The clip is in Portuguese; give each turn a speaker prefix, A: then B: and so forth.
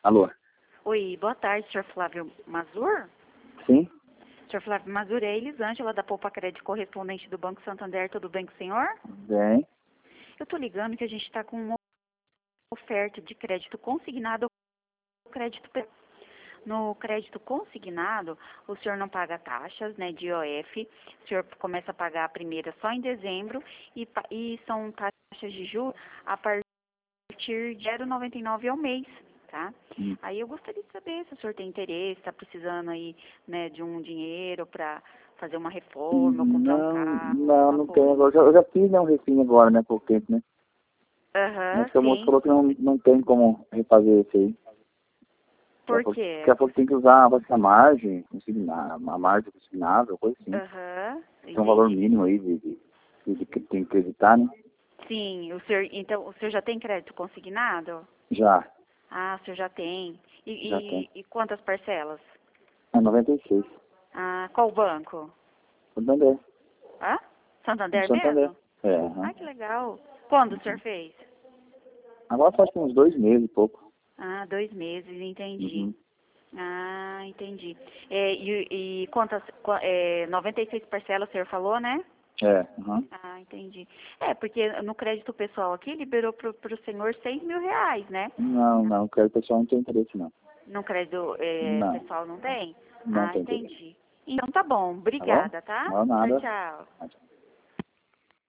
A: Alô?
B: Oi, boa tarde, senhor Flávio Mazur?
A: Sim?
B: Senhor Flávio Mazur, é a Elisângela da Poupa Crédito, correspondente do Banco Santander. Tudo bem com o senhor?
A: Bem.
B: Eu tô ligando que a gente está com uma oferta de crédito consignado ou crédito no crédito consignado, o senhor não paga taxas, né, de IOF, o senhor começa a pagar a primeira só em dezembro e são taxas de juros a partir de 0,99 ao mês, tá? Aí eu gostaria de saber se o senhor tem interesse, está precisando aí, né, de um dinheiro para fazer uma reforma, ou comprar um carro,
A: Não,
B: alguma
A: não tem
B: coisa.
A: agora. Eu já fiz, né, um refim agora, né, por tempo, né?
B: Aham,
A: Mas que o moço
B: sim.
A: falou que não tem como refazer isso aí.
B: Por quê?
A: Daqui a pouco tem que usar a margem, a margem consignável, coisa assim.
B: Aham,
A: Tem um valor
B: entendi.
A: mínimo aí de que tem que acreditar, né?
B: Sim, então, o senhor já tem crédito consignado?
A: Já,
B: Ah, o senhor já tem.
A: já tem.
B: E quantas parcelas?
A: É 96.
B: Ah, qual banco?
A: Santander.
B: Hã?
A: No
B: Santander
A: Santander.
B: mesmo?
A: É, aham.
B: Ah, que legal. Quando o senhor fez?
A: Agora faz uns 2 meses e pouco.
B: Ah, 2 meses, entendi.
A: Uhum.
B: Ah, entendi. E quantas, 96 parcelas o senhor falou, né?
A: É, aham.
B: Ah, entendi. É, porque no crédito pessoal aqui liberou pro senhor R$ 6.000, né?
A: Não, quero pessoal não tem interesse, não.
B: No crédito
A: Não,
B: pessoal não tem?
A: não
B: Ah,
A: tem interesse.
B: entendi. Então tá bom,
A: Tá bom?
B: obrigada, tá?
A: Não,
B: Tchau,
A: nada.
B: tchau.
A: Tchau.